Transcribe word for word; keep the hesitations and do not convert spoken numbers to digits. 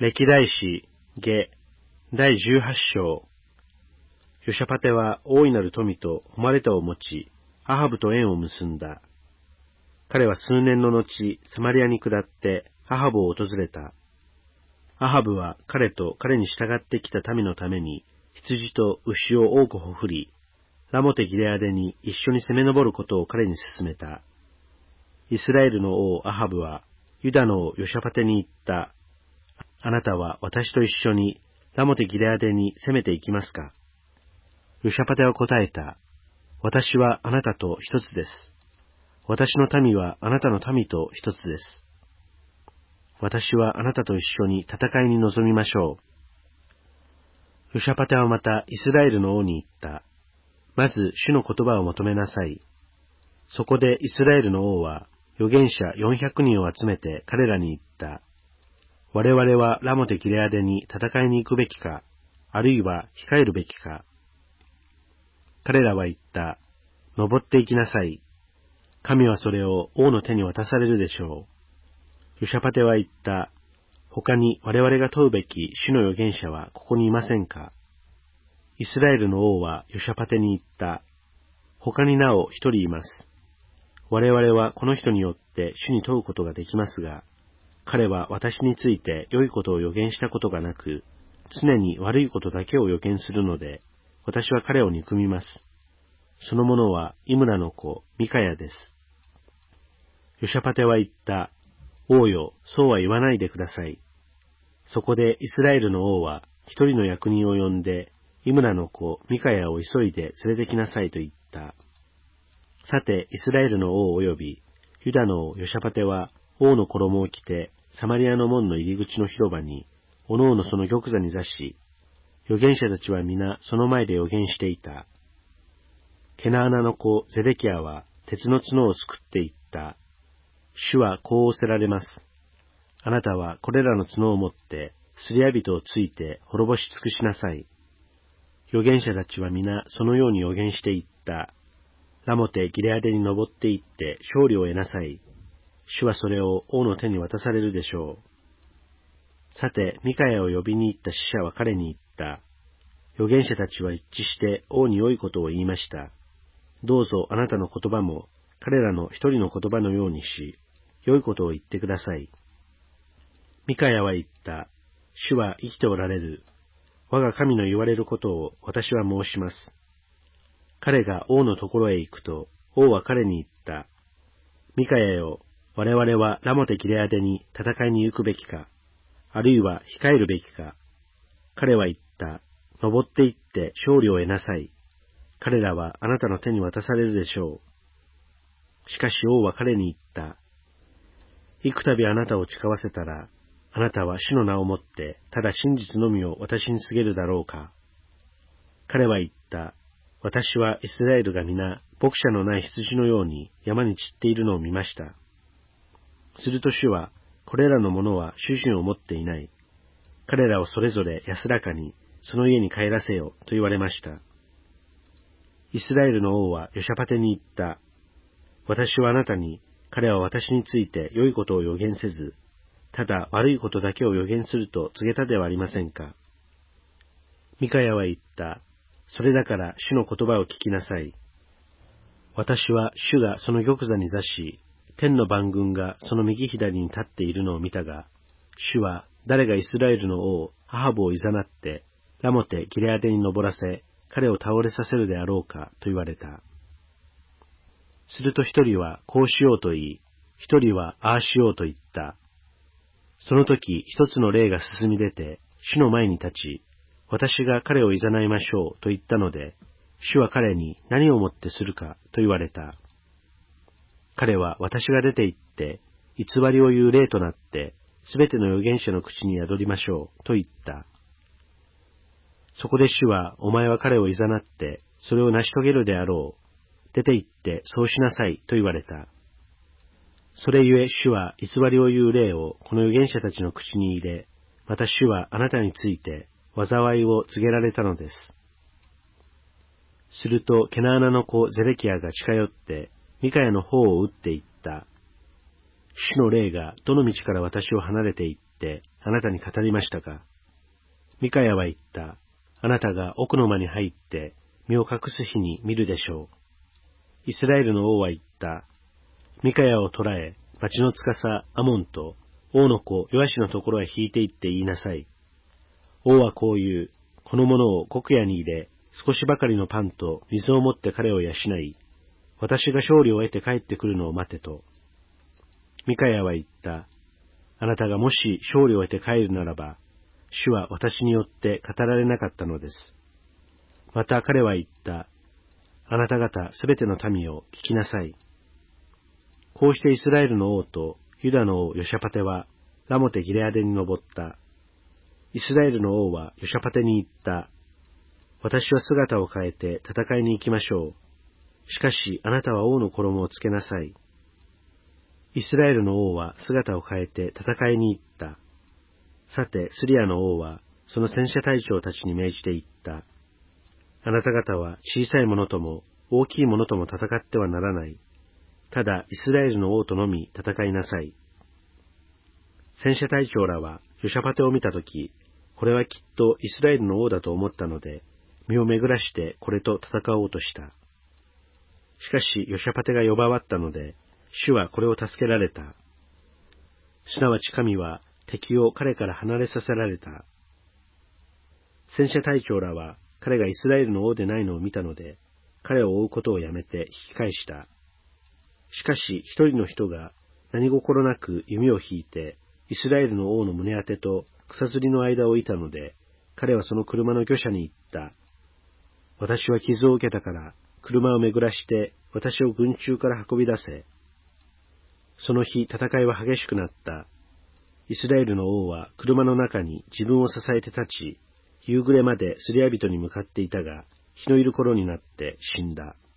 歴代史下第じゅうはち章。ヨシャパテは大いなる富と誉れたを持ち、アハブと縁を結んだ。彼は数年の後、サマリアに下ってアハブを訪れた。アハブは彼と彼に従ってきた民のために、羊と牛を多くほふり、ラモテギレアデに一緒に攻め上ることを彼に勧めた。イスラエルの王アハブは、ユダの王ヨシャパテに言った。あなたは私と一緒にラモテギレアデに攻めていきますか？ヨシャパテは答えた。私はあなたと一つです。私の民はあなたの民と一つです。私はあなたと一緒に戦いに臨みましょう。ヨシャパテはまたイスラエルの王に言った。まず主の言葉を求めなさい。そこでイスラエルの王は預言者よんひゃくにんを集めて彼らに言った。我々はラモテギレアデに戦いに行くべきか、あるいは控えるべきか。彼らは言った。登っていきなさい。神はそれを王の手に渡されるでしょう。ヨシャパテは言った。他に我々が問うべき主の預言者はここにいませんか？イスラエルの王はヨシャパテに言った。他になお一人います。我々はこの人によって主に問うことができますが、彼は私について良いことを予言したことがなく、常に悪いことだけを予言するので、私は彼を憎みます。その者はイムラの子、ミカヤです。ヨシャパテは言った。王よ、そうは言わないでください。そこでイスラエルの王は一人の役人を呼んで、イムラの子、ミカヤを急いで連れてきなさいと言った。さて、イスラエルの王及び、ユダの王ヨシャパテは、王の衣を着て、サマリアの門の入り口の広場に、おのおのその玉座に座し、預言者たちは皆その前で預言していた。ケナアナの子ゼデキヤは鉄の角を作っていった。主はこう仰せられます。あなたはこれらの角を持って、すりやびとをついて滅ぼし尽くしなさい。預言者たちは皆そのように預言していった。ラモテギレアデに登っていって勝利を得なさい。主はそれを王の手に渡されるでしょう。さて、ミカヤを呼びに行った使者は彼に言った。預言者たちは一致して王に良いことを言いました。どうぞあなたの言葉も彼らの一人の言葉のようにし、良いことを言ってください。ミカヤは言った。主は生きておられる。我が神の言われることを私は申します。彼が王のところへ行くと、王は彼に言った。ミカヤよ、我々はラモテギレアデに戦いに行くべきか、あるいは控えるべきか。彼は言った。登って行って勝利を得なさい。彼らはあなたの手に渡されるでしょう。しかし王は彼に言った。幾度あなたを誓わせたら、あなたは主の名をもって、ただ真実のみを私に告げるだろうか。彼は言った。私はイスラエルが皆、牧者のない羊のように山に散っているのを見ました。すると主は、これらの者は主人を持っていない。彼らをそれぞれ安らかに、その家に帰らせよ、と言われました。イスラエルの王はヨシャパテに言った。私はあなたに、彼は私について良いことを予言せず、ただ悪いことだけを予言すると告げたではありませんか。ミカヤは言った。それだから主の言葉を聞きなさい。私は主がその玉座に座し、天の万軍がその右左に立っているのを見たが、主は誰がイスラエルの王アハブをいざなって、ラモテギレアデに登らせ、彼を倒れさせるであろうかと言われた。すると一人はこうしようと言い、一人はああしようと言った。その時一つの霊が進み出て、主の前に立ち、私が彼をいざないましょうと言ったので、主は彼に何をもってするかと言われた。彼は私が出て行って、偽りを言う霊となって、すべての預言者の口に宿りましょうと言った。そこで主は、お前は彼をいざなって、それを成し遂げるであろう。出て行ってそうしなさいと言われた。それゆえ主は偽りを言う霊をこの預言者たちの口に入れ、また主はあなたについて災いを告げられたのです。するとケナアナの子ゼデキヤが近寄って、ミカヤの方を打っていった。 主の霊がどの道から私を離れて行って、あなたに語りましたか。ミカヤは言った。あなたが奥の間に入って、身を隠す日に見るでしょう。イスラエルの王は言った。ミカヤを捕らえ、町の司アモンと王の子ヨアシのところへ引いて行って言いなさい。王はこう言う。この者を国屋に入れ、少しばかりのパンと水を持って彼を養い、私が勝利を得て帰ってくるのを待てと。ミカヤは言った。あなたがもし勝利を得て帰るならば、主は私によって語られなかったのです。また彼は言った。あなた方すべての民を聞きなさい。こうしてイスラエルの王とユダの王ヨシャパテはラモテギレアデに登った。イスラエルの王はヨシャパテに言った。私は姿を変えて戦いに行きましょう。しかしあなたは王の衣をつけなさい。イスラエルの王は姿を変えて戦いに行った。さて、スリアの王はその戦車隊長たちに命じて言った。あなた方は小さい者とも大きい者とも戦ってはならない。ただイスラエルの王とのみ戦いなさい。戦車隊長らはヨシャパテを見たとき、これはきっとイスラエルの王だと思ったので、身を巡らしてこれと戦おうとした。しかしヨシャパテが呼ばわったので、主はこれを助けられた。すなわち神は敵を彼から離れさせられた。戦車隊長らは彼がイスラエルの王でないのを見たので、彼を追うことをやめて引き返した。しかし一人の人が何心なく弓を引いて、イスラエルの王の胸当てと草釣りの間を射たので、彼はその車の御者に言った。私は傷を受けたから、車を巡らして私を軍中から運び出せ。その日戦いは激しくなった。イスラエルの王は車の中に自分を支えて立ち、夕暮れまでスリア人に向かっていたが、日のいる頃になって死んだ。